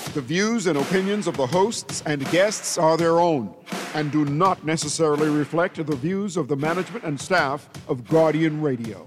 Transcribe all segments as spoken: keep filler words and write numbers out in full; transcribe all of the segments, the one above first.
The views and opinions of the hosts and guests are their own and do not necessarily reflect the views of the management and staff of Guardian Radio.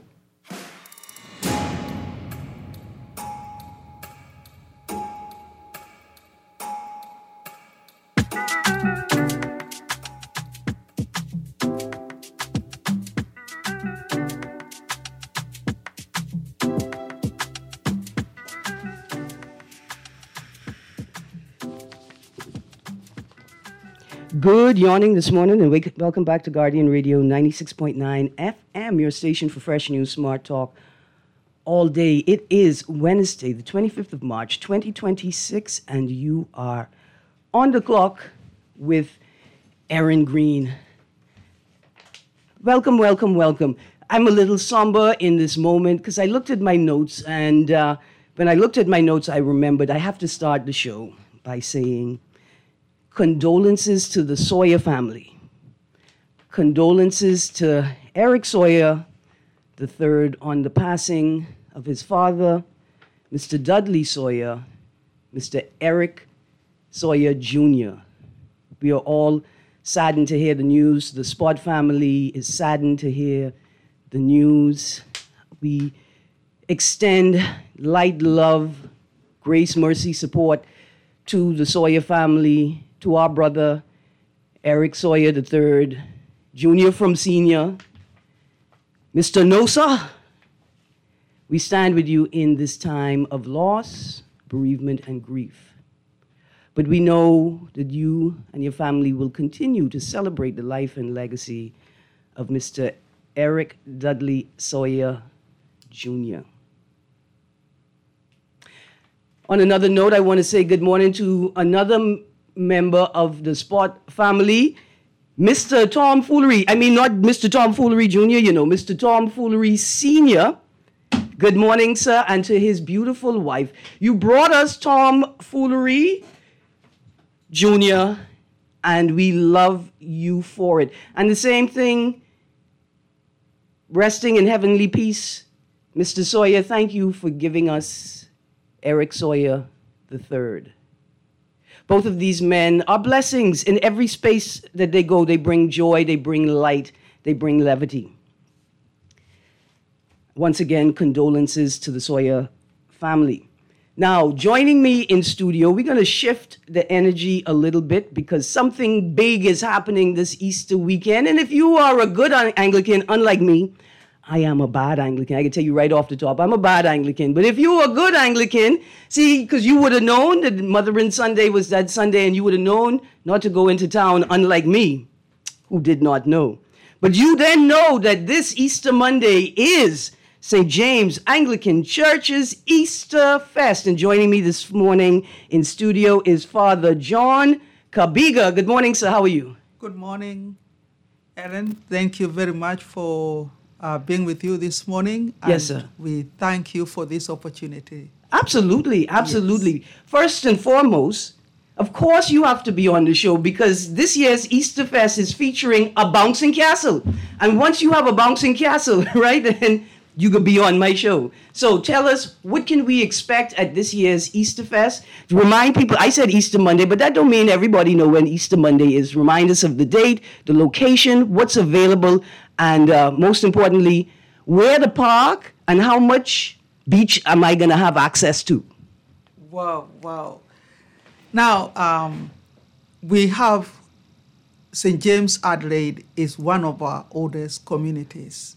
Good yawning this morning, and wake, welcome back to Guardian Radio ninety-six point nine F M, your station for fresh news, smart talk, all day. It is Wednesday, the twenty-fifth of March, twenty twenty-six, and you are on the clock with Aaron Green. Welcome, welcome, welcome. I'm a little somber in this moment because I looked at my notes, and uh, when I looked at my notes, I remembered I have to start the show by saying, condolences to the Sawyer family. Condolences to Eric Sawyer the third on the passing of his father, Mister Dudley Sawyer, Mister Eric Sawyer Junior We are all saddened to hear the news. The Spot family is saddened to hear the news. We extend light, love, grace, mercy, support to the Sawyer family, to our brother, Eric Sawyer the third, Junior from Senior, Mister Nosa. We stand with you in this time of loss, bereavement, and grief. But we know that you and your family will continue to celebrate the life and legacy of Mister Eric Dudley Sawyer Junior On another note, I want to say good morning to another member of the Spot family, Mister Tom Foolery. I mean, not Mister Tom Foolery Junior, you know, Mister Tom Foolery Senior Good morning, sir, and to his beautiful wife. You brought us Tom Foolery Junior, and we love you for it. And the same thing, resting in heavenly peace, Mister Sawyer, thank you for giving us Eric Sawyer the third. Both of these men are blessings. In every space that they go, they bring joy, they bring light, they bring levity. Once again, condolences to the Sawyer family. Now, joining me in studio, we're going to shift the energy a little bit because something big is happening this Easter weekend. And if you are a good Anglican, unlike me, I am a bad Anglican. I can tell you right off the top, I'm a bad Anglican. But if you were a good Anglican, see, because you would have known that Mothering Sunday was that Sunday, and you would have known not to go into town, unlike me, who did not know. But you then know that this Easter Monday is Saint James Anglican Church's Easter Fest. And joining me this morning in studio is Father John Kabiga. Good morning, sir. How are you? Good morning, Aaron. Thank you very much for Uh, being with you this morning. And yes, sir. We thank you for this opportunity. Absolutely, absolutely. Yes. First and foremost, of course you have to be on the show because this year's Easter Fest is featuring a bouncing castle. And once you have a bouncing castle, right, then you could be on my show. So tell us, what can we expect at this year's Easter Fest? To remind people, I said Easter Monday, but that don't mean everybody know when Easter Monday is. Remind us of the date, the location, what's available, and uh, most importantly, where to park and how much beach am I going to have access to? Wow, wow. Now, um, we have Saint James Adelaide is one of our oldest communities.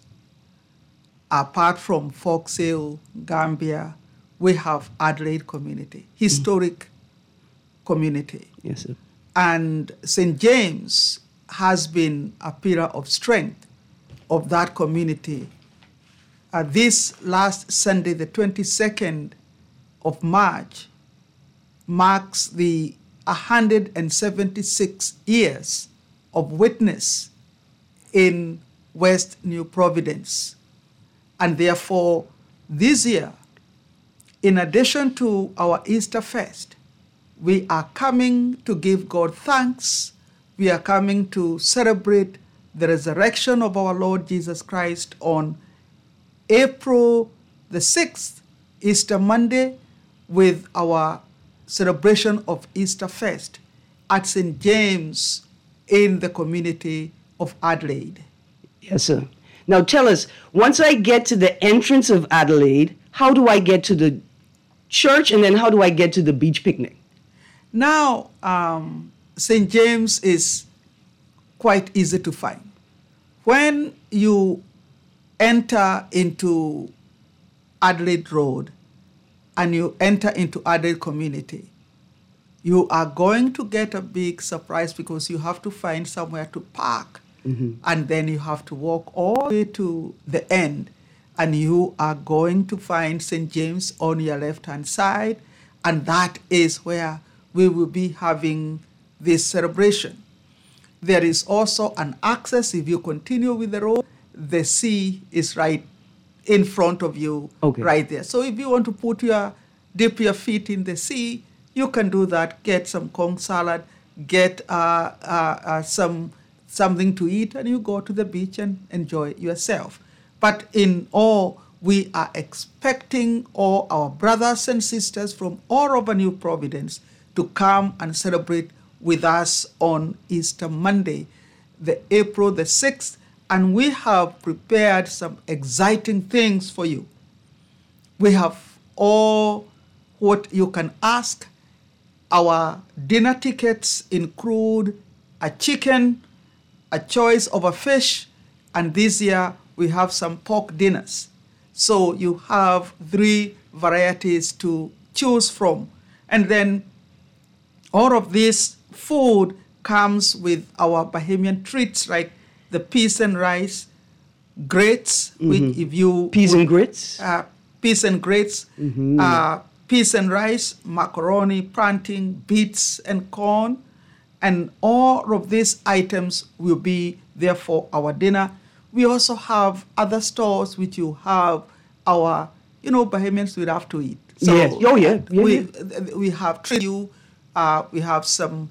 Apart from Foxhill, Gambia, we have Adelaide community, historic mm. community. Yes, sir. And Saint James has been a pillar of strength of that community. Uh, this last Sunday, the twenty-second of March, marks the one hundred seventy-six years of witness in West New Providence. And therefore, this year, in addition to our Easter Fest, we are coming to give God thanks. We are coming to celebrate the resurrection of our Lord Jesus Christ on April the sixth, Easter Monday, with our celebration of Easter Fest at Saint James in the community of Adelaide. Yes, sir. Now tell us, once I get to the entrance of Adelaide, how do I get to the church, and then how do I get to the beach picnic? Now, um, Saint James is quite easy to find. When you enter into Adelaide Road and you enter into Adelaide community, you are going to get a big surprise because you have to find somewhere to park. Mm-hmm. And then you have to walk all the way to the end, and you are going to find Saint James on your left-hand side, and that is where we will be having this celebration. There is also an access. If you continue with the road, the sea is right in front of you, okay. right there. So if you want to put your, dip your feet in the sea, you can do that. Get some conch salad, get uh, uh, uh, some something to eat, and you go to the beach and enjoy yourself. But in all, we are expecting all our brothers and sisters from all over New Providence to come and celebrate with us on Easter Monday, the April the sixth, and we have prepared some exciting things for you. We have all what you can ask. Our dinner tickets include a chicken, a choice of a fish, and this year we have some pork dinners. So you have three varieties to choose from. And then all of this food comes with our Bahamian treats, like the peas and rice, grits, mm-hmm. which if you... Peas would, and grits? Uh, peas and grits, mm-hmm. uh, peas and rice, macaroni, plantain, beets, and corn. And all of these items will be there for our dinner. We also have other stores which you have our, you know, Bahamians will have to eat. So yes. Oh, yeah. yeah we, yeah. we have you. Uh, we have some,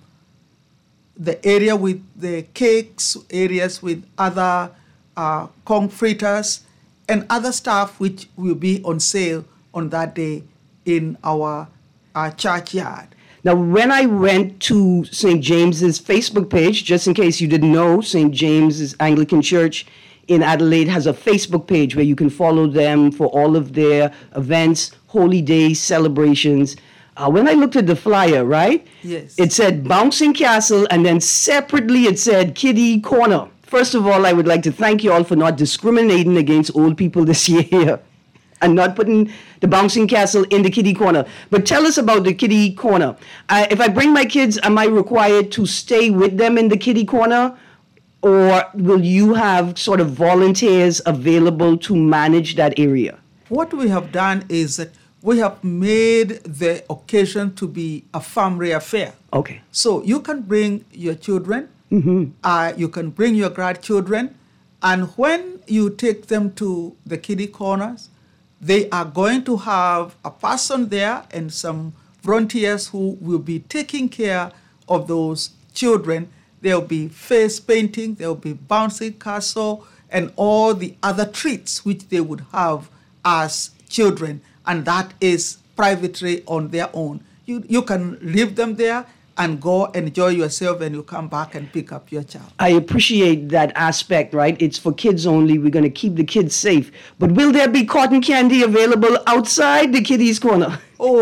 the area with the cakes, areas with other uh, corn fritters, and other stuff which will be on sale on that day in our uh, churchyard. Now, when I went to Saint James's Facebook page, just in case you didn't know, Saint James's Anglican Church in Adelaide has a Facebook page where you can follow them for all of their events, holy days, celebrations. Uh, when I looked at the flyer, right? Yes. It said Bouncing Castle, and then separately it said Kiddie Corner. First of all, I would like to thank you all for not discriminating against old people this year and not putting the Bouncing Castle in the kiddie corner. But tell us about the kiddie corner. Uh, if I bring my kids, am I required to stay with them in the kiddie corner? Or will you have sort of volunteers available to manage that area? What we have done is that we have made the occasion to be a family affair. Okay. So you can bring your children, mm-hmm. uh, you can bring your grandchildren, and when you take them to the kiddie corners, they are going to have a person there and some volunteers who will be taking care of those children. There will be face painting, there will be bouncing castle, and all the other treats which they would have as children. And that is privately on their own. You, you can leave them there and go enjoy yourself, and you come back and pick up your child. I appreciate that aspect, right? It's for kids only. We're going to keep the kids safe. But will there be cotton candy available outside the kiddies' corner?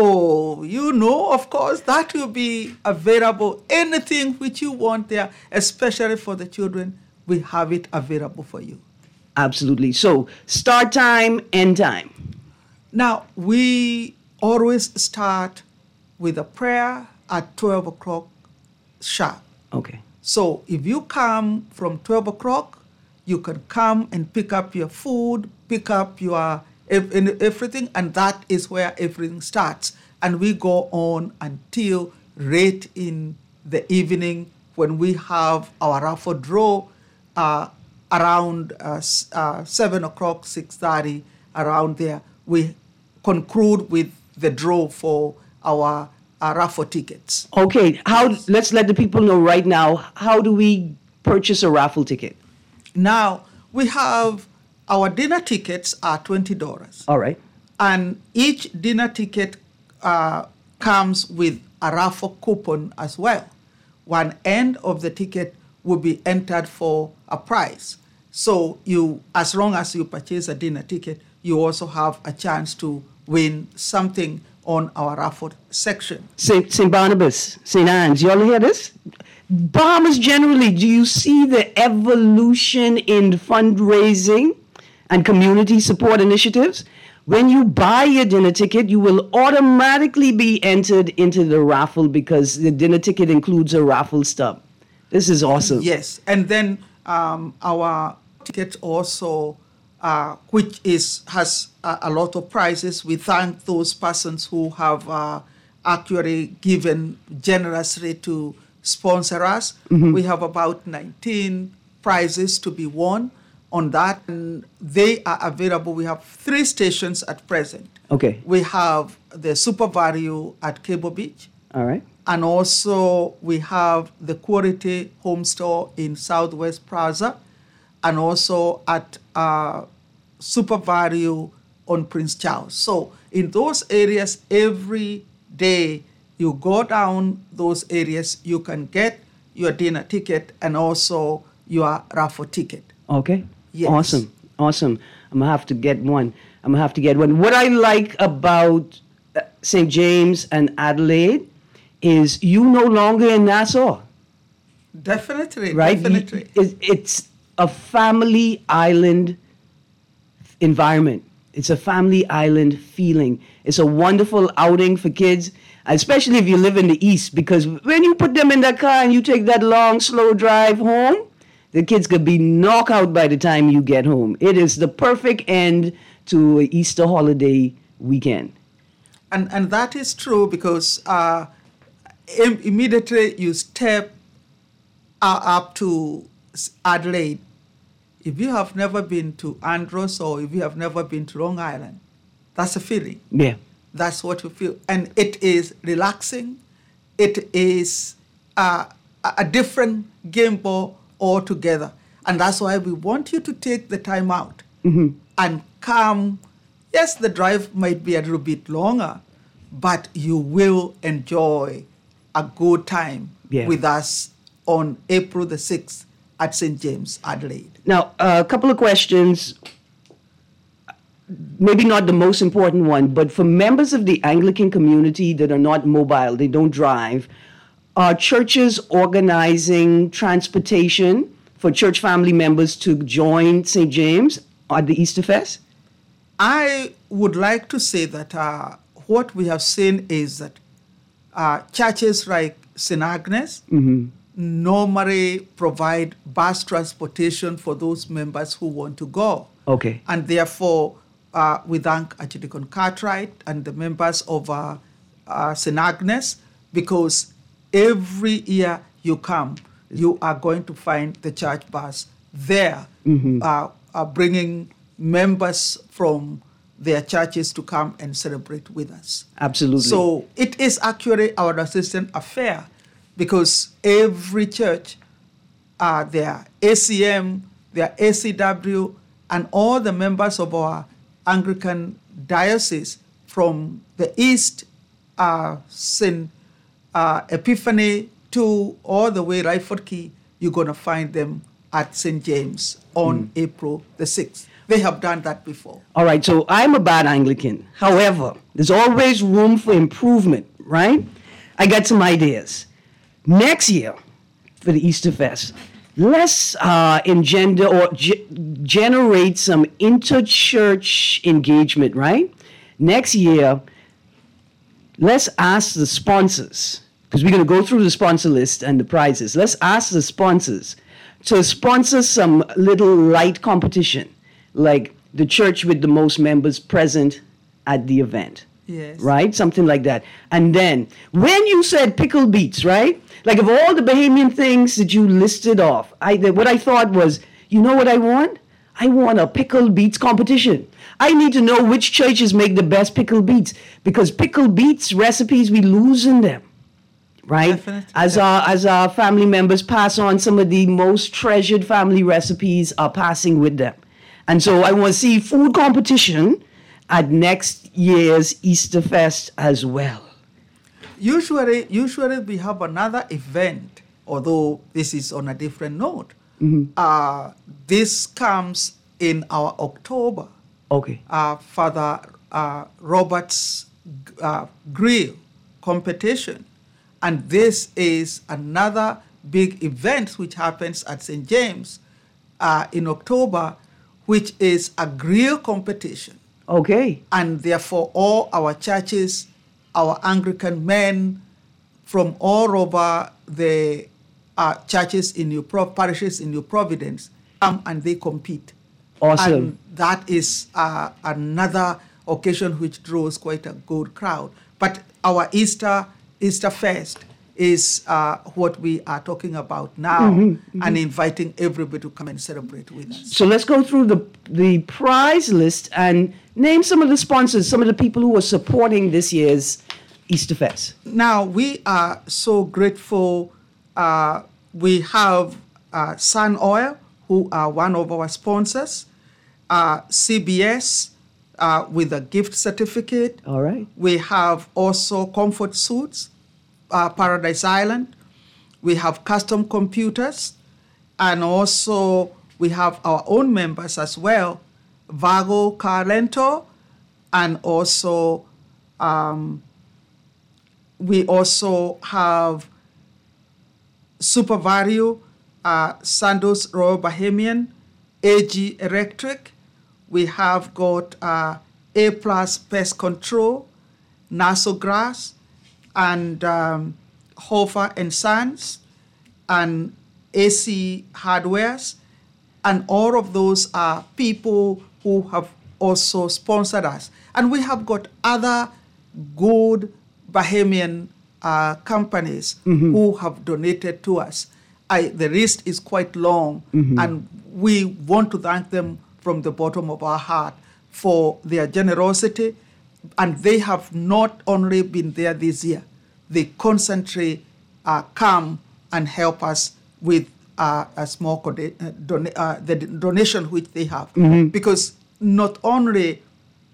Oh, you know, of course, that will be available. Anything which you want there, especially for the children, we have it available for you. Absolutely. So start time, end time. Now, we always start with a prayer at twelve o'clock sharp. Okay. So if you come from twelve o'clock, you can come and pick up your food, pick up your everything, and that is where everything starts. And we go on until late in the evening when we have our raffle draw uh, around uh, uh, seven o'clock, six thirty, around there. We conclude with the draw for our uh, raffle tickets. Okay, how? Let's let the people know right now, how do we purchase a raffle ticket? Now, we have our dinner tickets are twenty dollars. All right. And each dinner ticket uh, comes with a raffle coupon as well. One end of the ticket will be entered for a prize. So you, as long as you purchase a dinner ticket, you also have a chance to win something on our raffle section. Saint Saint Barnabas, Saint Anne's, you all hear this? Bahamas generally, do you see the evolution in fundraising and community support initiatives? When you buy your dinner ticket, you will automatically be entered into the raffle because the dinner ticket includes a raffle stub. This is awesome. Yes, and then um, our ticket also, uh, which is has a, a lot of prizes. We thank those persons who have uh, actually given generously to sponsor us. Mm-hmm. We have about nineteen prizes to be won on that, and they are available. We have three stations at present. Okay. We have the Super Value at Cable Beach. All right. And also we have the Quality Home Store in Southwest Plaza, and also at uh, Super Value on Prince Charles. So in those areas, every day you go down those areas, you can get your dinner ticket and also your raffle ticket. Okay. Yes. Awesome. Awesome. I'm going to have to get one. I'm going to have to get one. What I like about Saint James and Adelaide is you no longer in Nassau. Definitely. Right? Definitely. It's a family island environment. It's a family island feeling. It's a wonderful outing for kids, especially if you live in the East, because when you put them in that car and you take that long, slow drive home, the kids could be knocked out by the time you get home. It is the perfect end to an Easter holiday weekend. And and that is true because uh, im- immediately you step uh, up to Adelaide. If you have never been to Andros or if you have never been to Long Island, that's a feeling. Yeah. That's what you feel. And it is relaxing. It is uh, a different game ball altogether. And that's why we want you to take the time out mm-hmm. and come. Yes, the drive might be a little bit longer, but you will enjoy a good time yeah. with us on April the sixth at Saint James, Adelaide. Now, uh, a couple of questions, maybe not the most important one, but for members of the Anglican community that are not mobile, they don't drive, are churches organizing transportation for church family members to join Saint James at the Easter Fest? I would like to say that uh, what we have seen is that uh, churches like Saint Agnes mm-hmm. normally provide bus transportation for those members who want to go. Okay. And therefore, uh, we thank Archdeacon Cartwright and the members of uh, uh, Saint Agnes, because every year you come, you are going to find the church bus there, mm-hmm. uh, uh, bringing members from their churches to come and celebrate with us. Absolutely. So it is actually our assistant affair, because every church, uh, their A C M, their A C W, and all the members of our Anglican diocese from the East, uh, Saint uh, Epiphany to all the way Ryford Key, you're going to find them at Saint James on mm. April the sixth. They have done that before. All right, so I'm a bad Anglican. However, there's always room for improvement, right? I got some ideas. Next year, for the Easter Fest, let's uh, engender or ge- generate some interchurch engagement, right? Next year, let's ask the sponsors, because we're going to go through the sponsor list and the prizes. Let's ask the sponsors to sponsor some little light competition, like the church with the most members present at the event. Yes. Right? Something like that. And then, when you said pickle beets, right? Like, of all the Bahamian things that you listed off, I what I thought was, you know what I want? I want a pickle beets competition. I need to know which churches make the best pickle beets, because pickle beets recipes, we losing them. Right? Definitely. As our as our family members pass on, some of the most treasured family recipes are passing with them. And so I want to see food competition at next year's Easter Fest as well. usually, usually we have another event, although this is on a different note. Mm-hmm. Uh, this comes in our October. Okay. Uh, Father uh, Robert's uh, grill competition. And this is another big event which happens at Saint James uh, in October, which is a grill competition. Okay. And therefore, all our churches, our Anglican men from all over the uh, churches in New Pro- parishes in New Providence come and they compete. Awesome. And that is uh, another occasion which draws quite a good crowd. But our Easter Easter Fest is uh, what we are talking about now, Mm-hmm, mm-hmm. and inviting everybody to come and celebrate with us. So let's go through the the prize list and name some of the sponsors, some of the people who are supporting this year's Easter Fest. Now, we are so grateful. Uh, we have uh, Sun Oil, who are one of our sponsors, uh, C B S uh, with a gift certificate. All right. We have also Comfort Suits, uh, Paradise Island. We have Custom Computers, and also we have our own members as well, Vago Car Rental, and also um, we also have Super Vario, uh, Sandoz Royal Bahamian, A G Electric. We have got uh, A Plus Pest Control, Naso Grass, and um, Hofer and Sons, and A C Hardwares. And all of those are people who have also sponsored us. And we have got other good Bahamian uh, companies mm-hmm. who have donated to us. I, the list is quite long, mm-hmm. and we want to thank them from the bottom of our heart for their generosity. And they have not only been there this year, they constantly uh, come and help us with uh, a small con- uh, don- uh, the donation which they have. Mm-hmm. Because not only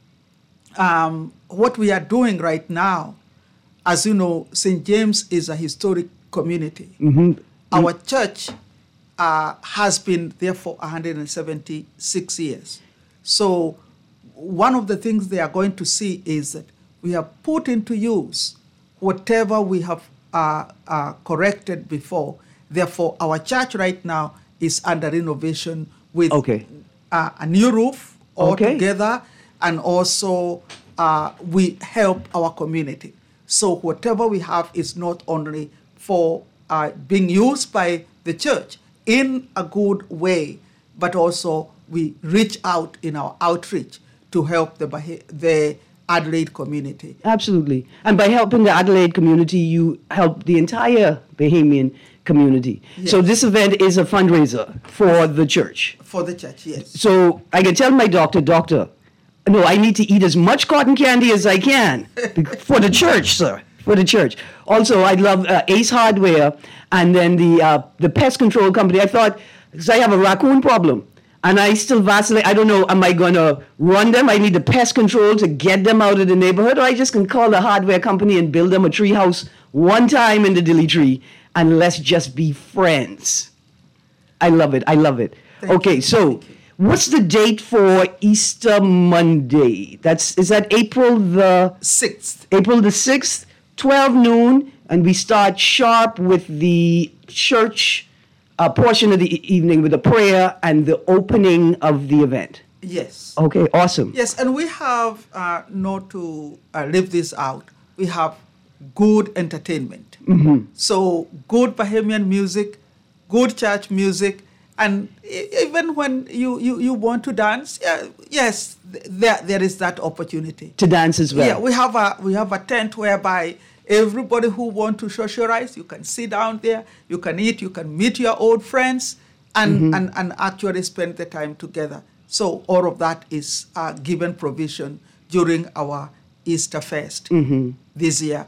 um, what we are doing right now, as you know, Saint James is a historic community. Mm-hmm. Our church uh, has been there for one hundred seventy-six years. So one of the things they are going to see is that we have put into use whatever we have uh, uh, corrected before. Therefore, our church right now is under renovation with okay. uh, a new roof altogether, okay. and also uh, we help our community. So whatever we have is not only for uh, being used by the church in a good way, but also we reach out in our outreach to help the Bah- the Adelaide community. Absolutely. And by helping the Adelaide community, you help the entire Bahamian community. Yes. So this event is a fundraiser for the church. For the church, yes. So I can tell my doctor, doctor, no, I need to eat as much cotton candy as I can for the church, sir, for the church. Also, I love uh, Ace Hardware and then the uh, the pest control company. I thought, because I have a raccoon problem, and I still vacillate. I don't know, am I going to run them? I need the pest control to get them out of the neighborhood, or I just can call the hardware company and build them a tree house one time in the dilly tree, and let's just be friends. I love it. I love it. Thank okay, you. so what's the date for Easter Monday? That's is that April the sixth. April the sixth, twelve noon, and we start sharp with the church uh, portion of the e- evening with a prayer and the opening of the event. Yes. Okay, awesome. Yes, and we have, uh, not to uh, leave this out, we have good entertainment. Mm-hmm. So good Bahamian music, good church music, and e- even when you, you, you want to dance, yeah, yes, th- there there is that opportunity To dance as well. Yeah, we have a we have a tent whereby everybody who want to socialize, you can sit down there, you can eat, you can meet your old friends, and mm-hmm. and, and actually spend the time together. So all of that is uh, given provision during our Easter Fest mm-hmm. this year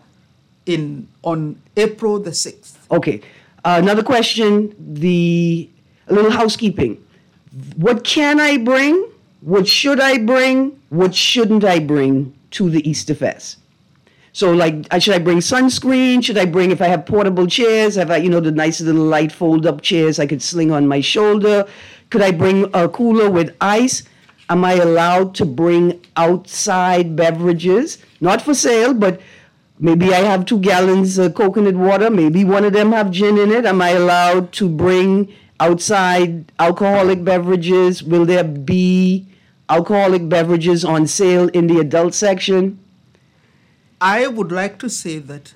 in on April the sixth. Okay. Uh, another question, the a little housekeeping. What can I bring? What should I bring? What shouldn't I bring to the Easter Fest? So, like, I- should I bring sunscreen? Should I bring, if I have portable chairs, have I, you know, the nice little light fold-up chairs I could sling on my shoulder? Could I bring a cooler with ice? Am I allowed to bring outside beverages? Not for sale, but maybe I have two gallons of coconut water. Maybe one of them have gin in it. Am I allowed to bring outside alcoholic beverages? Will there be alcoholic beverages on sale in the adult section? I would like to say that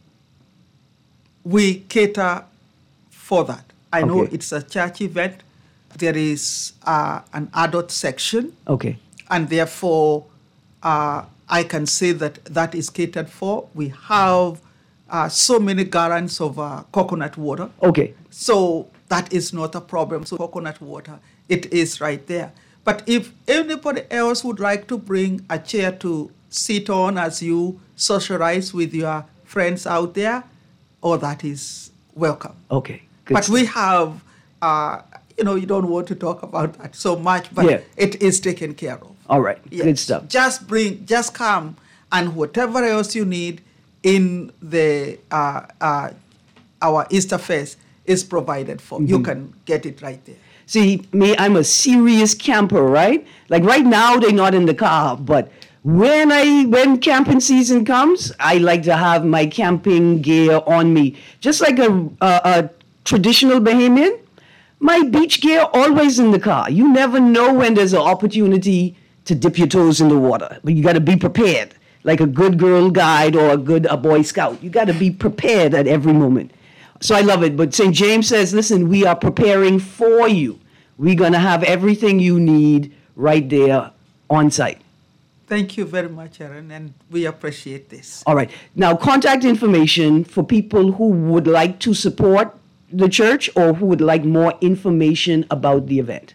we cater for that. I know Okay. it's a church event. There is uh, an adult section, Okay. and therefore uh, I can say that that is catered for. We have uh, so many gallons of uh, coconut water. Okay. So that is not a problem. So coconut water, it is right there. But if anybody else would like to bring a chair to sit on as you socialize with your friends out there, all that is welcome. Okay. Good But stuff. we have, uh, you know, you don't want to talk about that so much, but Yeah. it is taken care of. All right. Yes. Good stuff. Just bring, just come, and whatever else you need in the uh, uh, our Easter Fest is provided for. You can get it right there. See, me, I'm a serious camper, right? Like right now, they're not in the car, but when I when camping season comes, I like to have my camping gear on me, just like a, a, a traditional Bahamian. My beach gear always in the car. You never know when there's an opportunity to dip your toes in the water, but you got to be prepared, like a good Girl Guide or a good a Boy Scout. You got to be prepared at every moment. So I love it. But Saint James says, listen, we are preparing for you. We're going to have everything you need right there on site. Thank you very much, Aaron, and we appreciate this. All right. Now, contact information for people who would like to support the church or who would like more information about the event.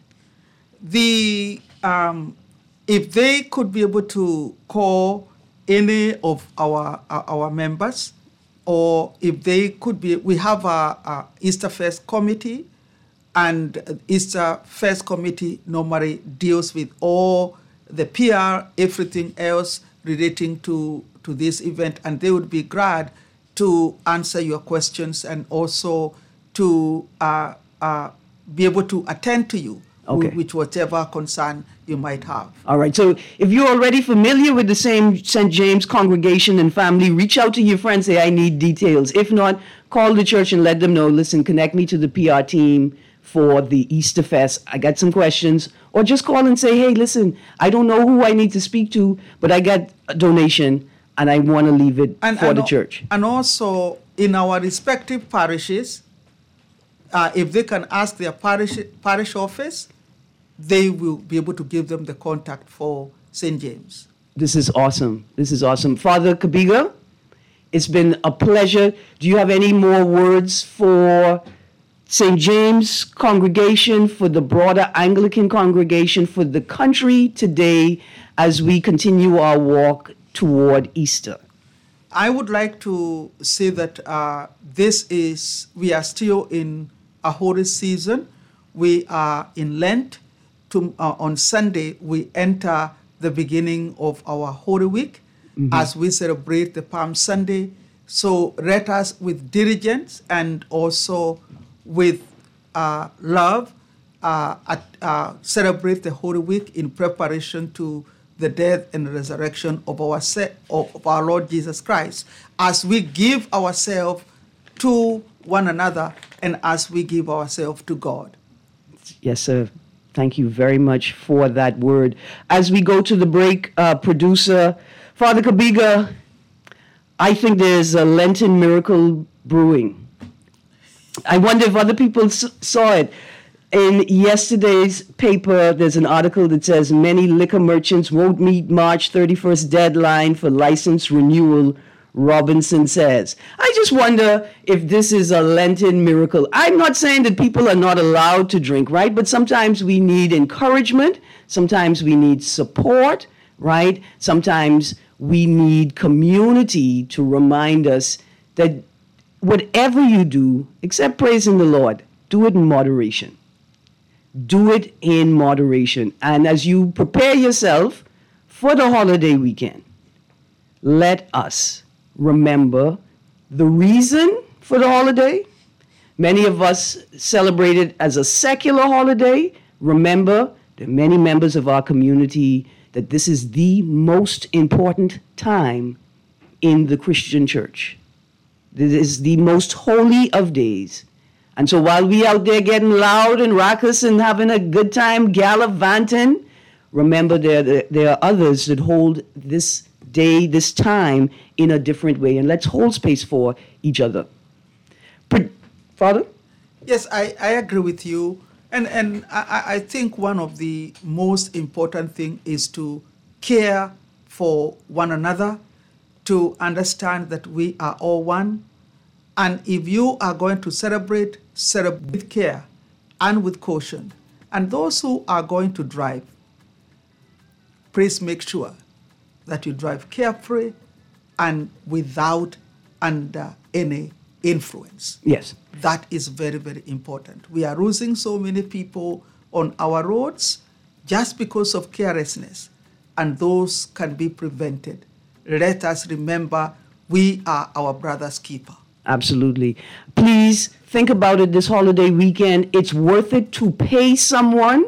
The um, if they could be able to call any of our our, our members, or if they could be, we have a, a Easter Fest committee, and Easter Fest committee normally deals with all the P R, everything else relating to, to this event, and they would be glad to answer your questions and also to uh, uh, be able to attend to you Okay. with, with whatever concern you might have. All right. So if you're already familiar with the same Saint James congregation and family, reach out to your friends, say, I need details. If not, call the church and let them know, listen, connect me to the P R team for the Easter Fest. I got some questions. Or just call and say, hey, listen, I don't know who I need to speak to, but I got a donation and I want to leave it And, for and the al- church. And also in our respective parishes, uh, if they can ask their parish, parish office, they will be able to give them the contact for Saint James. This is awesome. This is awesome. Father Kabiga, it's been a pleasure. Do you have any more words for Saint James congregation, for the broader Anglican congregation, for the country today as we continue our walk toward Easter? I would like to say that uh, this is, we are still in a holy season. We are in Lent. To, uh, on Sunday, we enter the beginning of our Holy Week as we celebrate the Palm Sunday. So let us with diligence and also with uh, love uh, at, uh, celebrate the Holy Week in preparation to the death and resurrection of our, se- of our Lord Jesus Christ, as we give ourselves to one another and as we give ourselves to God. Yes, sir. Thank you very much for that word. As we go to the break, uh, producer, Father Kabiga, I think there's a Lenten miracle brewing. I wonder if other people s- saw it. In yesterday's paper, there's an article that says many liquor merchants won't meet March thirty-first deadline for license renewal, Robinson says. I just wonder if this is a Lenten miracle. I'm not saying that people are not allowed to drink, right? But sometimes we need encouragement. Sometimes we need support, right? Sometimes we need community to remind us that whatever you do, except praising the Lord, do it in moderation. Do it in moderation. And as you prepare yourself for the holiday weekend, let us remember the reason for the holiday. Many of us celebrate it as a secular holiday. Remember, there are many members of our community that this is the most important time in the Christian church. This is the most holy of days. And so while we out there getting loud and raucous and having a good time gallivanting, remember there, there are others that hold this day, this time, in a different way. And let's hold space for each other. Father? Yes, I, I agree with you. And, and I, I think one of the most important things is to care for one another, to understand that we are all one. And if you are going to celebrate, celebrate with care and with caution. And those who are going to drive, please make sure that you drive carefully and without under any influence. Yes. That is very, very important. We are losing so many people on our roads just because of carelessness, and those can be prevented. Let us remember we are our brother's keeper. Absolutely. Please think about it this holiday weekend. It's worth it to pay someone,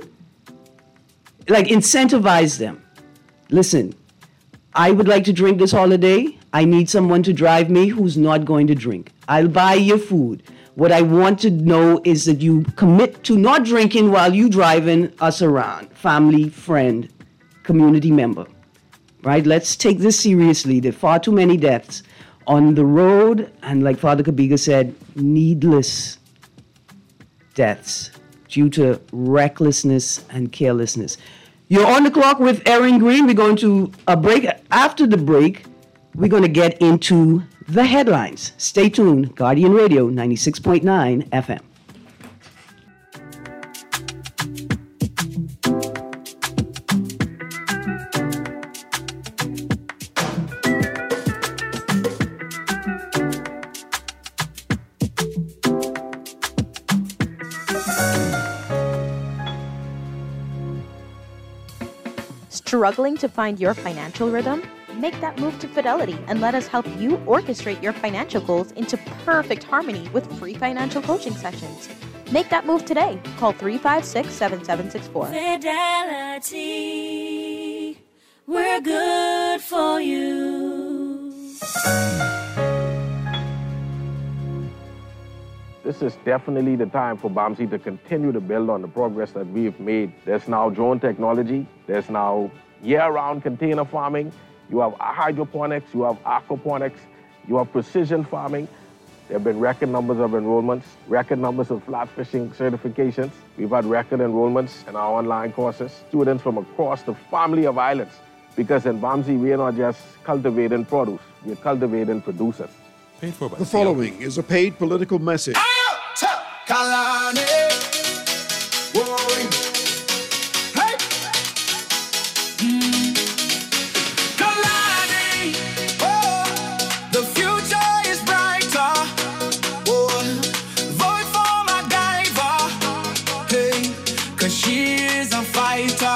like incentivize them. Listen, I would like to drink this holiday. I need someone to drive me who's not going to drink. I'll buy your food. What I want to know is that you commit to not drinking while you driving us around, family, friend, community member, right? Let's take this seriously. There are far too many deaths on the road, and like Father Kabiga said, needless deaths due to recklessness and carelessness. You're on the clock with Erin Green. We're going to a break. After the break, we're going to get into the headlines. Stay tuned. Guardian Radio, ninety-six point nine F M. Struggling to find your financial rhythm? Make that move to Fidelity and let us help you orchestrate your financial goals into perfect harmony with free financial coaching sessions. Make that move today. Call three five six, seven seven six four. Fidelity, we're good for you. This is definitely the time for BAMSI to continue to build on the progress that we've made. There's now drone technology. There's now year-round container farming. You have hydroponics. You have aquaponics. You have precision farming. There have been record numbers of enrollments, record numbers of flat fishing certifications. We've had record enrollments in our online courses. Students from across the family of islands. Because in BAMSI, we are not just cultivating produce. We're cultivating producers. Paid for by the following is a paid political message. Kalani, whoa. Hey. Mm. Kalani, oh, the future is brighter. Oh, vote for MacGyver, hey, 'cause she is a fighter.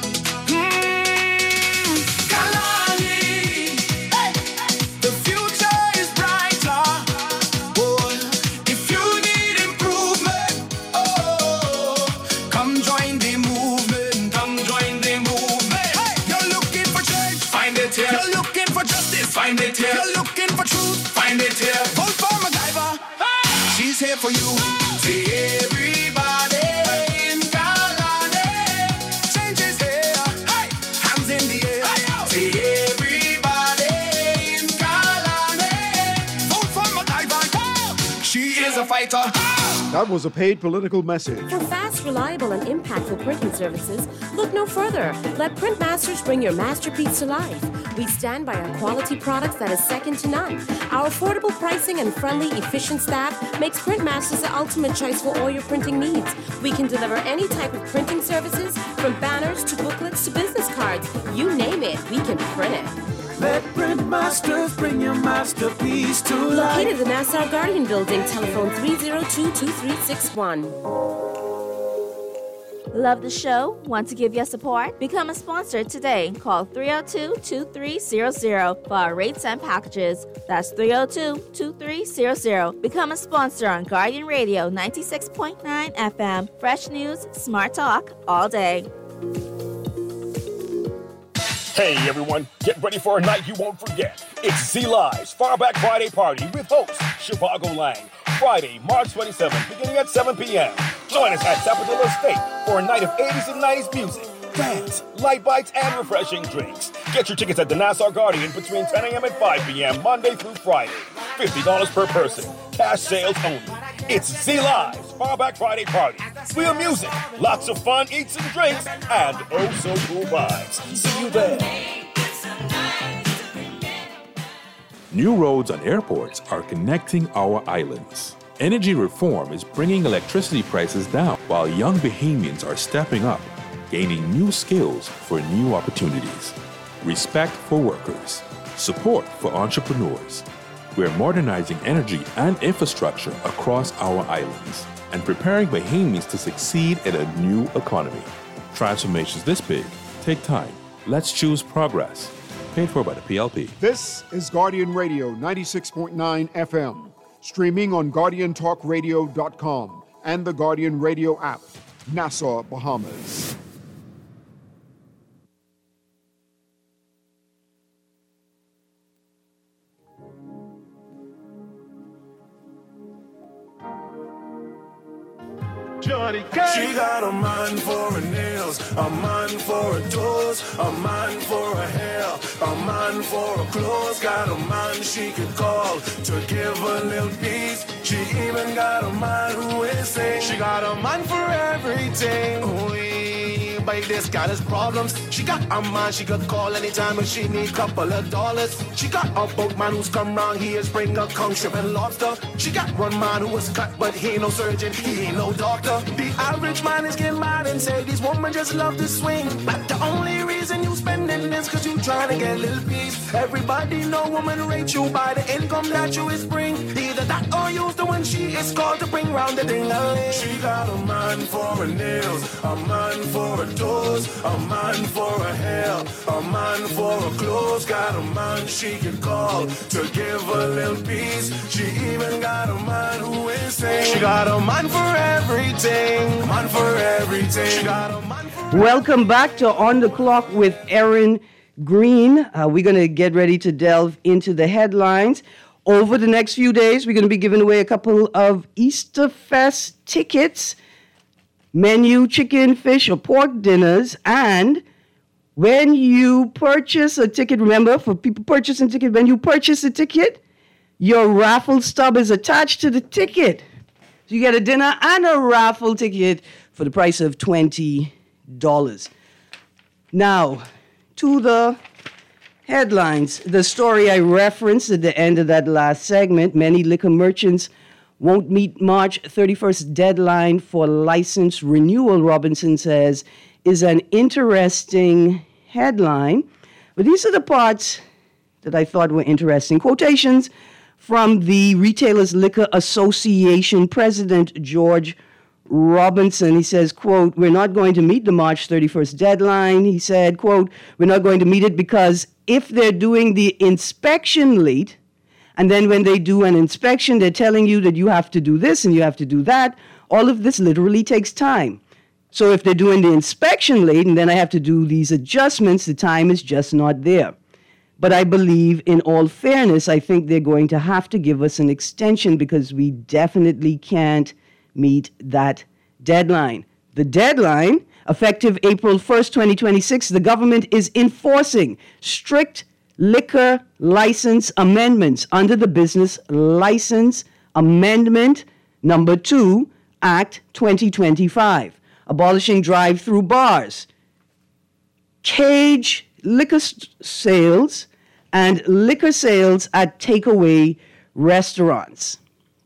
Find it here. You're looking for truth. Find it here. Vote for MacGyver. Hey. She's here for you. See everybody in Kalani. Change is here. Hey. Hands in the air. Hey, see everybody in Kalani. Vote for MacGyver. Oh. She is a fighter. Oh. That was a paid political message. For fast, reliable, and impactful printing services, look no further. Let Printmasters bring your masterpiece to life. We stand by our quality products that is second to none. Our affordable pricing and friendly, efficient staff makes Printmasters the ultimate choice for all your printing needs. We can deliver any type of printing services, from banners to booklets to business cards. You name it, we can print it. Let Printmasters bring your masterpiece to life. Located in the Nassau Guardian Building, telephone three oh two, two three six one. Love the show? Want to give your support? Become a sponsor today. Call three oh two, two three zero zero for our rates and packages. That's three oh two, two three zero zero. Become a sponsor on Guardian Radio ninety-six point nine F M. Fresh news, smart talk, all day. Hey everyone, get ready for a night you won't forget. It's Z-Live's Farback Friday Party with host Shivago Lang. Friday, March twenty-seventh, beginning at seven p.m. Join us at Sapodilla Estate for a night of eighties and nineties music, dance, light bites, and refreshing drinks. Get your tickets at the Nassau Guardian between ten a.m. and five p.m. Monday through Friday. fifty dollars per person. Cash sales only. It's Z-Live's Farback Friday Party. Real music, lots of fun, eats and drinks, and oh so cool vibes. See you there. New roads and airports are connecting our islands. Energy reform is bringing electricity prices down, while young Bahamians are stepping up, gaining new skills for new opportunities. Respect for workers. Support for entrepreneurs. We're modernizing energy and infrastructure across our islands and preparing Bahamians to succeed in a new economy. Transformations this big take time. Let's choose progress. Paid for by the P L P. This is Guardian Radio ninety-six point nine F M, streaming on guardian talk radio dot com and the Guardian Radio app, Nassau, Bahamas. Johnny Cash. She got a mind for her nails, a mind for her toes, a mind for her hair, a mind for her clothes. Got a mind she can call to give a little peace. She even got a mind who is sing. She got a mind for everything. Ooh, but this got his problems. She got a man she could call anytime if she need couple of dollars. She got a boatman who's come round here is bring a conch shrimp and lobster. She got one man who was cut but he ain't no surgeon, he ain't no doctor. The average man is getting mad and say these women just love to swing. But the only reason you spending this cause you trying to get a little peace. Everybody know woman rate you by the income that you is bring. Either that or use the one she is called to bring round the ding-a-ling. She got a man for her nails, a man for her toes, a man for her hair, a man for her clothes. Got a man she can call to give a little peace. She even got a man who is saying she got a man for everything, man for everything. She got a man for Welcome back to On the Clock with Erin Green. Uh, we're going to get ready to delve into the headlines. Over the next few days, we're going to be giving away a couple of Easter Fest tickets, menu chicken, fish, or pork dinners. And when you purchase a ticket, remember, for people purchasing ticket, when you purchase a ticket, your raffle stub is attached to the ticket. So you get a dinner and a raffle ticket for the price of twenty dollars. Now, to the headlines. The story I referenced at the end of that last segment, many liquor merchants won't meet March thirty-first deadline for license renewal, Robinson says, is an interesting headline. But these are the parts that I thought were interesting. Quotations from the Retailers Liquor Association President George Robinson. He says, quote, "We're not going to meet the March thirty-first deadline." He said, quote, "We're not going to meet it because if they're doing the inspection late, and then when they do an inspection, they're telling you that you have to do this and you have to do that, all of this literally takes time. So if they're doing the inspection late and then I have to do these adjustments, the time is just not there. But I believe, in all fairness, I think they're going to have to give us an extension because we definitely can't meet that deadline." The deadline, effective April first, twenty twenty-six, the government is enforcing strict liquor license amendments under the Business License Amendment Number two, Act twenty twenty-five, abolishing drive-through bars, cage liquor st- sales, and liquor sales at takeaway restaurants.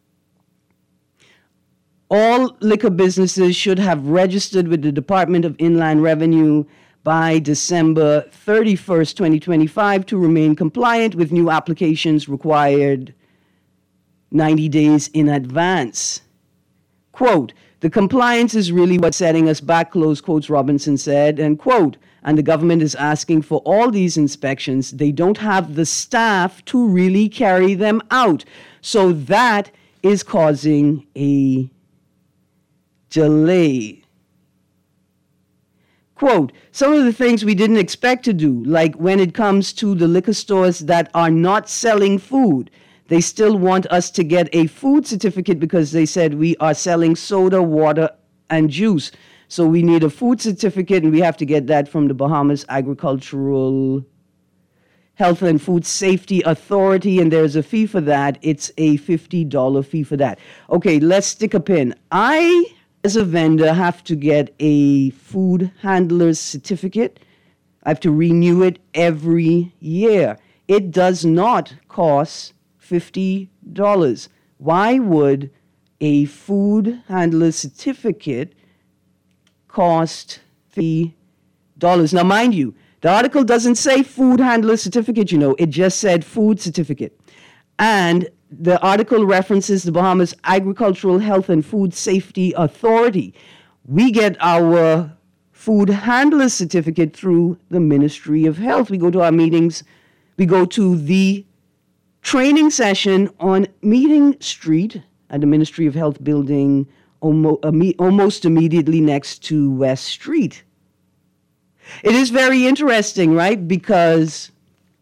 All liquor businesses should have registered with the Department of Inland Revenue by December thirty-first, twenty twenty-five to remain compliant with new applications required ninety days in advance. Quote, The compliance is really what's setting us back, close quotes, Robinson said, and quote, and the government is asking for all these inspections. They don't have the staff to really carry them out. So that is causing a delay. Quote, some of the things we didn't expect to do, like when it comes to the liquor stores that are not selling food, they still want us to get a food certificate because they said we are selling soda, water, and juice. So we need a food certificate, and we have to get that from the Bahamas Agricultural Health and Food Safety Authority, and there's a fee for that. It's a fifty dollars fee for that. Okay, let's stick a pin. I, as a vendor, have to get a food handler's certificate. I have to renew it every year. It does not cost fifty dollars. Why would a food handler certificate cost fifty dollars? Now, mind you, the article doesn't say food handler certificate, you know, it just said food certificate. And the article references the Bahamas Agricultural Health and Food Safety Authority. We get our food handler certificate through the Ministry of Health. We go to our meetings, we go to the training session on Meeting Street at the Ministry of Health building almost immediately next to West Street. It is very interesting, right? Because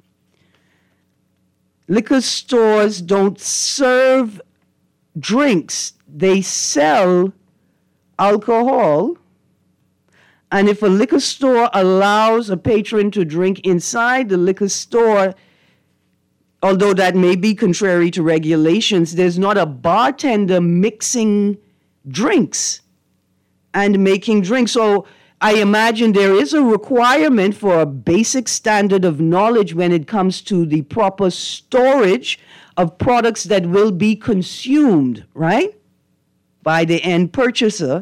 liquor stores don't serve drinks. They sell alcohol. And if a liquor store allows a patron to drink inside the liquor store, although that may be contrary to regulations, there's not a bartender mixing drinks and making drinks. So I imagine there is a requirement for a basic standard of knowledge when it comes to the proper storage of products that will be consumed, right, by the end purchaser.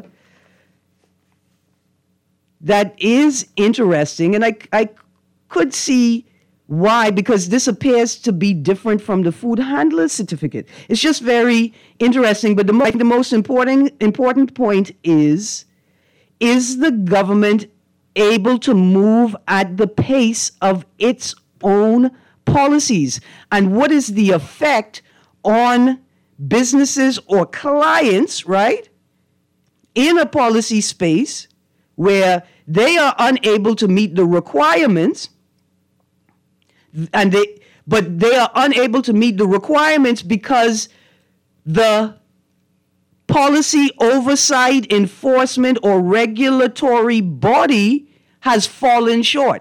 That is interesting, and I, I could see why, because this appears to be different from the food handler certificate. It's just very interesting, but the, mo- the most important, important point is, is the government able to move at the pace of its own policies? And what is the effect on businesses or clients, right, in a policy space where they are unable to meet the requirements, and they, but they are unable to meet the requirements because the policy oversight, enforcement, or regulatory body has fallen short.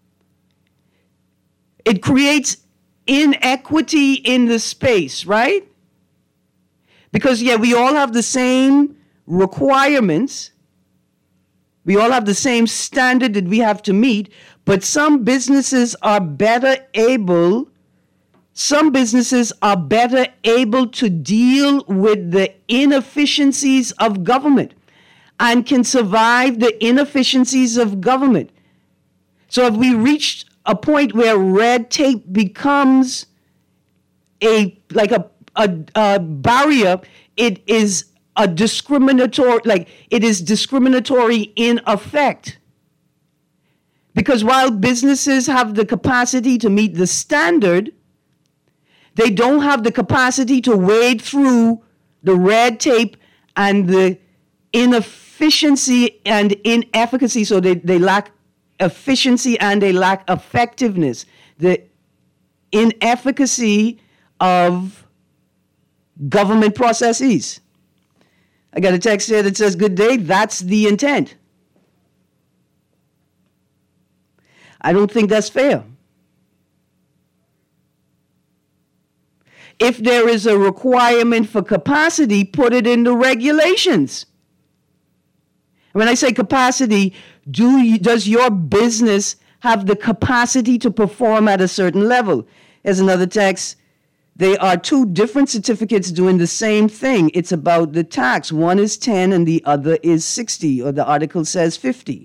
It creates inequity in the space, right? Because, yeah, we all have the same requirements. We all have the same standard that we have to meet, but some businesses are better able, some businesses are better able to deal with the inefficiencies of government and can survive the inefficiencies of government. So if we reach a point where red tape becomes a like a, a, a barrier, it is a discriminatory, like it is discriminatory in effect. Because while businesses have the capacity to meet the standard, they don't have the capacity to wade through the red tape and the inefficiency and inefficacy. So they, they lack efficiency and they lack effectiveness. The inefficacy of government processes. I got a text here that says, good day, that's the intent. I don't think that's fair. If there is a requirement for capacity, put it in the regulations. When I say capacity, do you, does your business have the capacity to perform at a certain level? Here's another text. They are two different certificates doing the same thing. It's about the tax. One is ten and the other is sixty, or the article says fifty.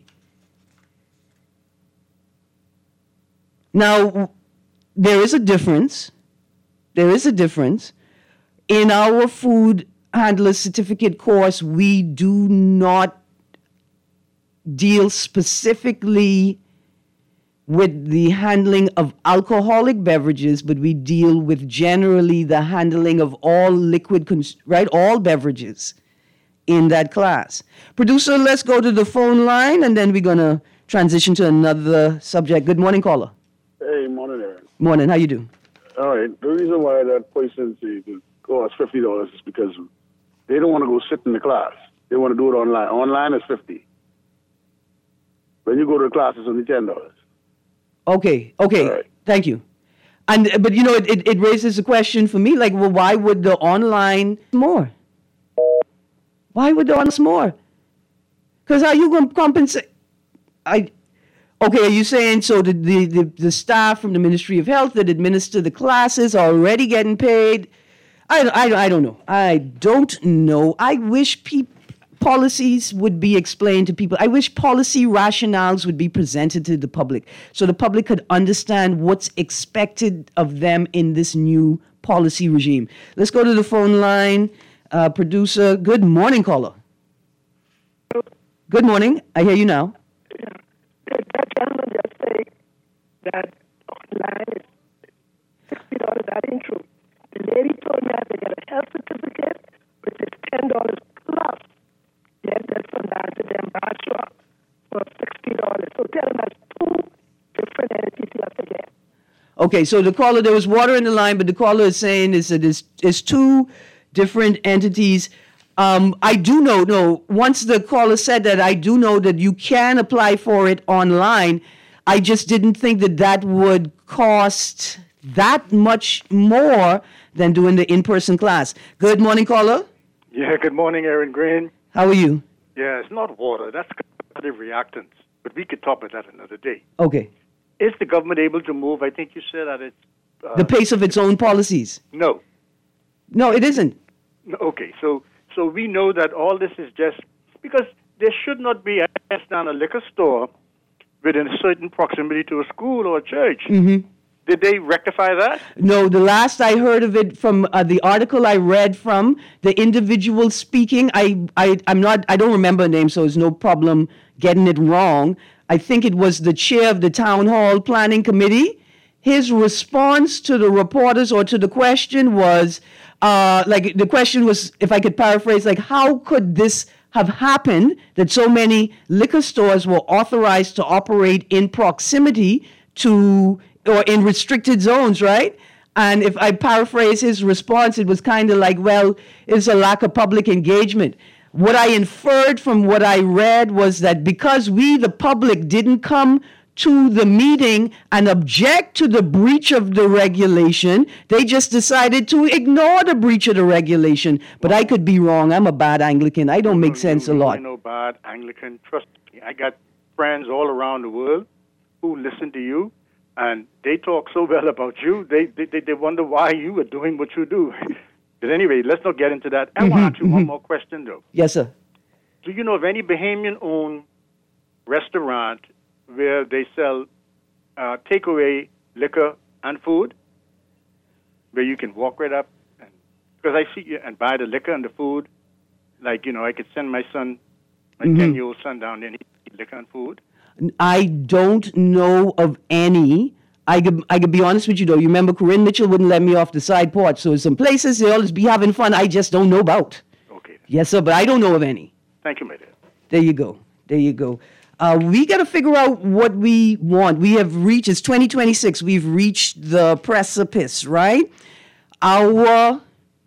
Now, there is a difference. There is a difference in our food handler certificate course, we do not deal specifically with the handling of alcoholic beverages, but we deal with generally the handling of all liquid, cons- right, all beverages in that class. Producer, let's go to the phone line, and then we're going to transition to another subject. Good morning, caller. Hey, morning, Aaron. Morning, how you do? All right. The reason why that person says it costs fifty dollars is because they don't want to go sit in the class. They want to do it online. Online is fifty. When you go to the class, it's only ten dollars. Okay, okay, right. Thank you. And but you know, it, it, it raises a question for me, like, well, why would the online more? Why would the online more? Because how you going to compensate? I okay. Are you saying so? The, the the the staff from the Ministry of Health that administer the classes are already getting paid? I I I don't know. I don't know. I wish people. Policies would be explained to people. I wish policy rationales would be presented to the public so the public could understand what's expected of them in this new policy regime. Let's go to the phone line. Uh, producer, good morning, caller. Good morning. I hear you now. Yeah. That gentleman just said that online is sixty dollars. That ain't true. The lady told me I had to get a health certificate, which is ten dollars plus. Yes, that's from that to them bachelor for sixty dollars. So tell them that's two different entities you have to get. Okay, so the caller, there was water in the line, but the caller is saying is that it's, it's two different entities. Um, I do know, no, once the caller said that, I do know that you can apply for it online. I just didn't think that that would cost that much more than doing the in-person class. Good morning, caller. Yeah, good morning, Aaron Green. How are you? Yeah, it's not water. That's competitive reactants. But we could talk about that another day. Okay. Is the government able to move? I think you said that it's... Uh, the pace of its own policies? No. No, it isn't. No, okay, so so we know that all this is just... Because there should not be a down a liquor store within a certain proximity to a school or a church. Mm-hmm. Did they rectify that? No, the last I heard of it from uh, the article I read from the individual speaking, I, I, I'm not, I don't remember a name, so there's no problem getting it wrong. I think it was the chair of the town hall planning committee. His response to the reporters or to the question was, uh, like the question was, if I could paraphrase, like, how could this have happened that so many liquor stores were authorized to operate in proximity to or in restricted zones, right? And if I paraphrase his response, it was kind of like, well, it's a lack of public engagement. What I inferred from what I read was that because we, the public, didn't come to the meeting and object to the breach of the regulation, they just decided to ignore the breach of the regulation. But I could be wrong. I'm a bad Anglican. I don't make sense a lot. I know bad Anglican. Trust me. I got friends all around the world who listen to you. And they talk so well about you, they they, they wonder why you are doing what you do. But anyway, let's not get into that. I Mm-hmm, want to ask you mm-hmm. one more question, though. Yes, sir. Do you know of any Bahamian-owned restaurant where they sell uh, takeaway liquor and food, where you can walk right up? And, because I see you and buy the liquor and the food. Like, you know, I could send my son, my Mhm. ten-year-old son down there and eat liquor and food. I don't know of any. I could, I could be honest with you, though. You remember Corinne Mitchell wouldn't let me off the side porch. So some places they always be having fun I just don't know about. Okay. Yes, sir, but I don't know of any. Thank you, my dear. There you go. There you go. Uh, we got to figure out what we want. We have reached, it's twenty twenty-six. We've reached the precipice, right? Our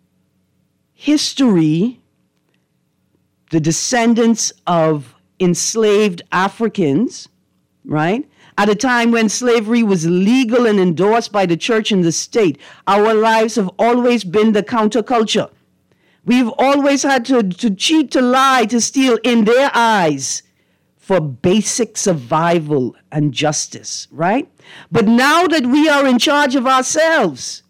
history, the descendants of enslaved Africans, right? At a time when slavery was legal and endorsed by the church and the state, our lives have always been the counterculture. We've always had to, to cheat, to lie, to steal in their eyes for basic survival and justice, right? But now that we are in charge of ourselves,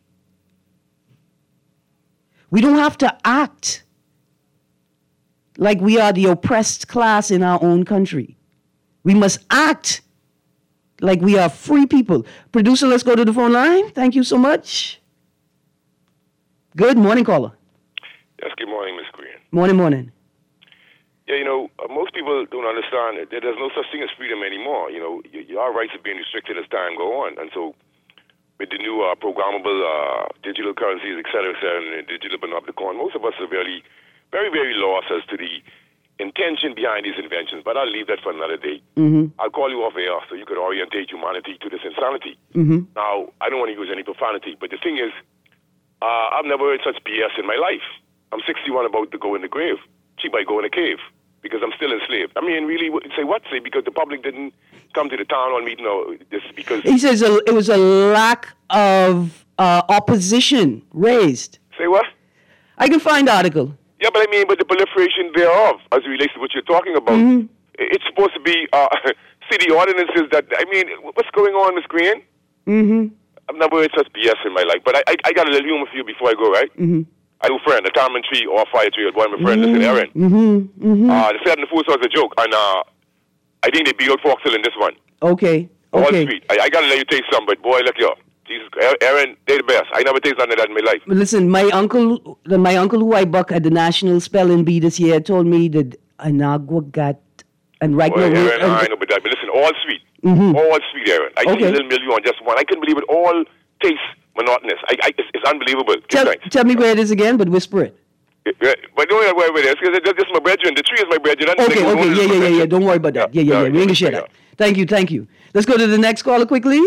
we don't have to act like we are the oppressed class in our own country. We must act like we are free people. Producer, let's go to the phone line. Thank you so much. Good morning, caller. Yes, good morning, Miss Green. Morning, morning. Yeah, you know, uh, most people don't understand that there's no such thing as freedom anymore. You know, y- your rights are being restricted as time go on. And so with the new uh, programmable uh, digital currencies, et cetera, et cetera, and the digital panopticon, most of us are really, very, very lost as to the intention behind these inventions. But I'll leave that for another day. Mm-hmm. I'll call you off air so you could orientate humanity to this insanity. Mm-hmm. Now, I don't want to use any profanity, but the thing is, uh, I've never heard such B S in my life. I'm sixty-one, about to go in the grave. Cheap, I go in a cave because I'm still enslaved. I mean, really, say what? Say because the public didn't come to the town hall meeting, or this is because... He says a, it was a lack of uh, opposition raised. Say what? I can find the article. Yeah, but I mean, but the proliferation thereof, as it relates to what you're talking about, mm-hmm. it's supposed to be uh, city ordinances that, I mean, what's going on, Miss Green? Mm-hmm. I've never heard such B S in my life, but I, I, I got a little humor for you before I go, right? Mm-hmm. I have a friend, a Tarman tree or a fire tree, one of my friends, mm-hmm. listen, Aaron. Mm-hmm. Mm-hmm. Uh, they said in the food was a joke, and uh, I think they beat out Fox Hill in this one. Okay. Wall Okay. Street. I, I got to let you taste some, but boy, look here. Jesus, Aaron, they're the best. I never tasted none of that in my life. Listen, my uncle, the, my uncle who I buck at the National Spelling Bee this year told me that Anagua got, and right Boy, now... Aaron, and, I know, but, that, but listen, all sweet. Mm-hmm. All sweet, Aaron. I Okay. okay. a little million on just one. I couldn't believe it. All tastes monotonous. I, I, it's, it's unbelievable. tell, tell me where it is again, but whisper it. Yeah, but don't worry about it. It's just my brethren. The tree is my brethren. Okay, okay, yeah, yeah, yeah, yeah. Don't worry about that. Yeah, yeah, yeah. We ain't gonna share that. Thank you, thank you. Let's go to the next caller quickly.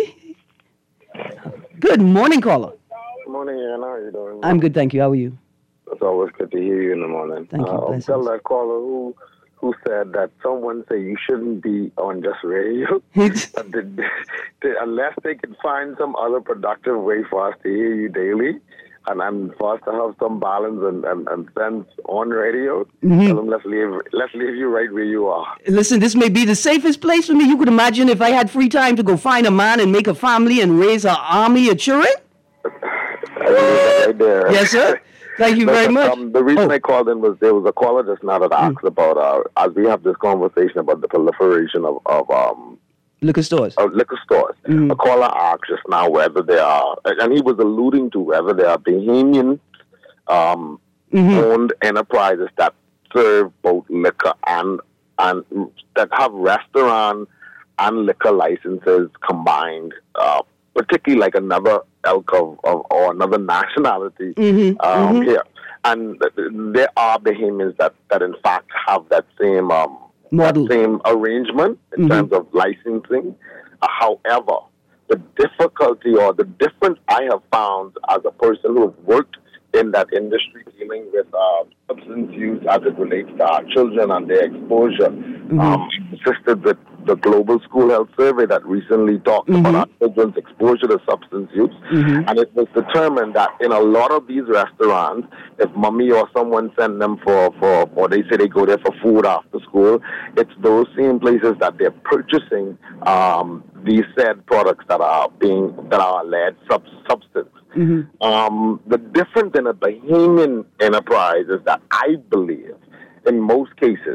Good morning, caller. Good morning, Ian. How are you doing? I'm good, thank you. How are you? It's always good to hear you in the morning. Thank you. Uh, I'll tell that caller who who said that someone say you shouldn't be on just radio that they, they, unless they can find some other productive way for us to hear you daily. And, and for us to have some balance and, and, and sense on radio, Mm-hmm. tell them let's leave, let's leave you right where you are. Listen, this may be the safest place for me. You could imagine if I had free time to go find a man and make a family and raise an army of children? Right there. Yes, sir. Thank you But, very much. Um, the reason Oh. I called in was there was a caller just now that asked about, uh, as we have this conversation about the proliferation of, of um, liquor stores. Of liquor stores. Mm-hmm. A caller asked just now whether they are, and he was alluding to whether they are Bahamian um, Mm-hmm. owned enterprises that serve both liquor and and that have restaurant and liquor licenses combined, uh, particularly like another elk of, of or another nationality Mm-hmm. um, Mm-hmm. here. And th- th- there are Bahamians that, that in fact have that same um, model, that same arrangement in Mhm. terms of licensing. Uh, however, the difficulty or the difference I have found as a person who has worked in that industry dealing with uh, substance use as it relates to our children and their exposure, um, assisted with the Global School Health Survey that recently talked about our children's exposure to substance use. Mm-hmm. And it was determined that in a lot of these restaurants, if mommy or someone send them for, for or they say they go there for food after school, it's those same places that they're purchasing um, these said products that are being, that are alleged sub- substance. Mm-hmm. Um, the difference in a Bahamian enterprise is that I believe, in most cases,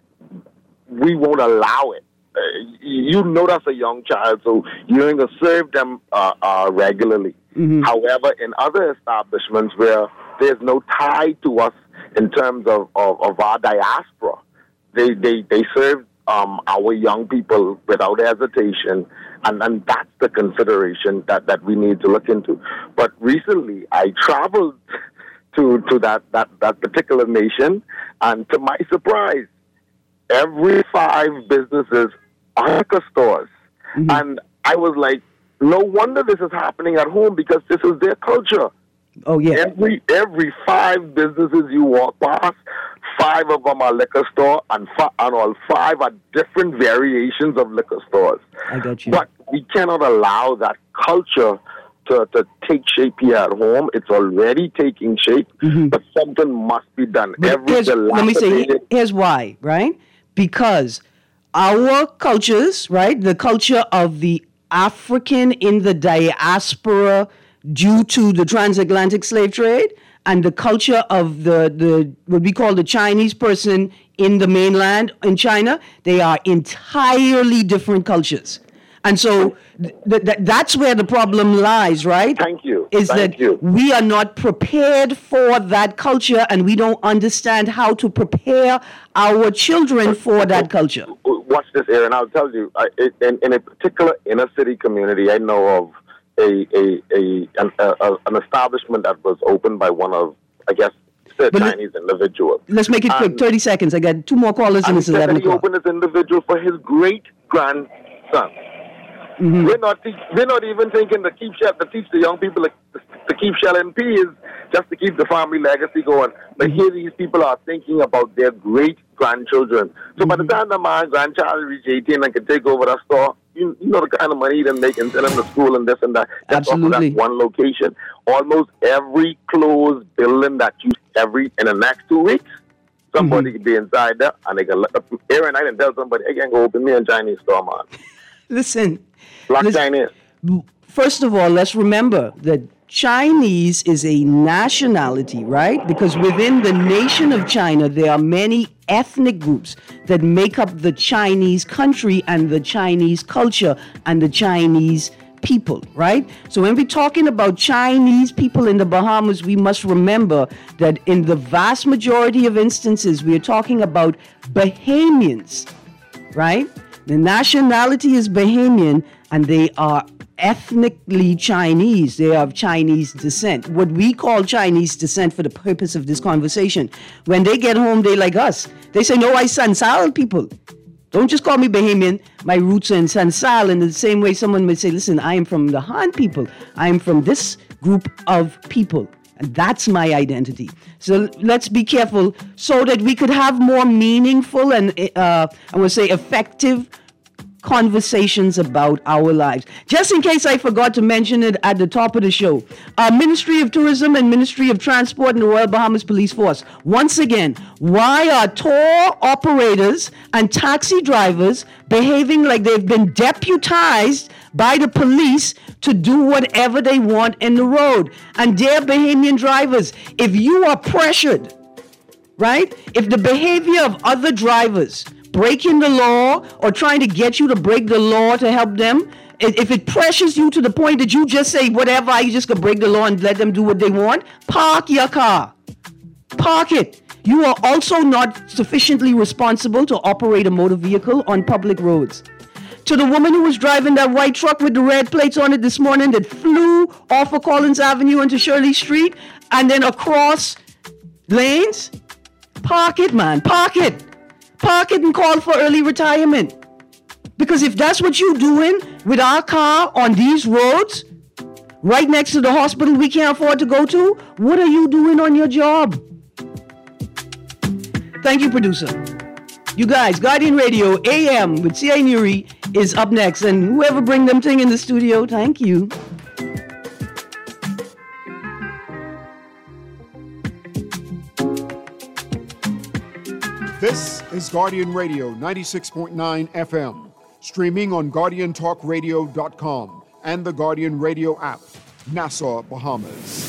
we won't allow it. Uh, you know that's a young child, so you're going to serve them uh, uh, regularly. Mm-hmm. However, in other establishments where there's no tie to us in terms of, of, of our diaspora, they, they, they serve um, our young people without hesitation, and, and that's the consideration that, that we need to look into. But recently, I traveled to to that, that, that particular nation, and to my surprise, every five businesses are liquor stores. Mm-hmm. And I was like, no wonder this is happening at home, because this is their culture. Oh, yeah. Every every five businesses you walk past, five of them are liquor store, and, fi- and all five are different variations of liquor stores. I got you. But we cannot allow that culture to, to take shape here at home. It's already taking shape, Mm-hmm. but something must be done. But Every here's, let me say, dilapidated- here's why, right? Because our cultures, right, the culture of the African in the diaspora due to the transatlantic slave trade, and the culture of the, the what we call the Chinese person in the mainland in China, they are entirely different cultures. And so th- th- that's where the problem lies, right? Thank you. Is Thank that you. we are not prepared for that culture, and we don't understand how to prepare our children for that culture. Watch this, Aaron. I'll tell you, I, in, in a particular inner city community, I know of a, a, a, an, a an establishment that was opened by one of, I guess, the But Chinese individual. Let's make it quick. And- thirty seconds. I got two more callers, and And it's he said eleven that he o'clock. opened this individual for his great grandson. Mm-hmm. We're not te- we're not even thinking to keep shell, to teach the young people to, to keep shelling peas just to keep the family legacy going. But Mm-hmm. here these people are thinking about their great grandchildren. So by the time the man grandchild reach eighteen and can take over that store, you, you know the kind of money he didn't make and send him to school and this and that. Just off of Absolutely. that one location. Almost every closed building that you every in the next two weeks. Somebody Mm-hmm. can be inside there, and they can let Aaron. I can tell somebody, I can go open me a Chinese store, man. Listen. Black listen, Chinese. First of all, let's remember that Chinese is a nationality, right? Because within the nation of China, there are many ethnic groups that make up the Chinese country and the Chinese culture and the Chinese people, right? So when we're talking about Chinese people in the Bahamas, we must remember that in the vast majority of instances, we are talking about Bahamians, right? The nationality is Bahamian, and they are ethnically Chinese. They are of Chinese descent. What we call Chinese descent for the purpose of this conversation. When they get home, they like us. They say, no, I Sansal people. Don't just call me Bahamian. My roots are in Sansal. In the same way someone may say, listen, I am from the Han people. I am from this group of people. And that's my identity. So let's be careful so that we could have more meaningful and, uh, I want to say, effective conversations about our lives. Just in case I forgot to mention it at the top of the show, our Ministry of Tourism and Ministry of Transport and the Royal Bahamas Police Force, once again, why are tour operators and taxi drivers behaving like they've been deputized by the police to do whatever they want in the road? And dear Bahamian drivers, if you are pressured, right? If the behavior of other drivers breaking the law or trying to get you to break the law to help them, if it pressures you to the point that you just say whatever, I just gonna break the law and let them do what they want, park your car. Park it. You are also not sufficiently responsible to operate a motor vehicle on public roads. To the woman who was driving that white truck with the red plates on it this morning that flew off of Collins Avenue into Shirley Street and then across lanes, park it, man. Park it. Park it and call for early retirement. Because if that's what you're doing with our car on these roads, right next to the hospital we can't afford to go to, what are you doing on your job? Thank you, producer. You guys, Guardian Radio, A M with C A Nuri is up next. And whoever bring them thing in the studio, thank you. This is Guardian Radio ninety-six point nine F M, streaming on guardian talk radio dot com and the Guardian Radio app, Nassau, Bahamas.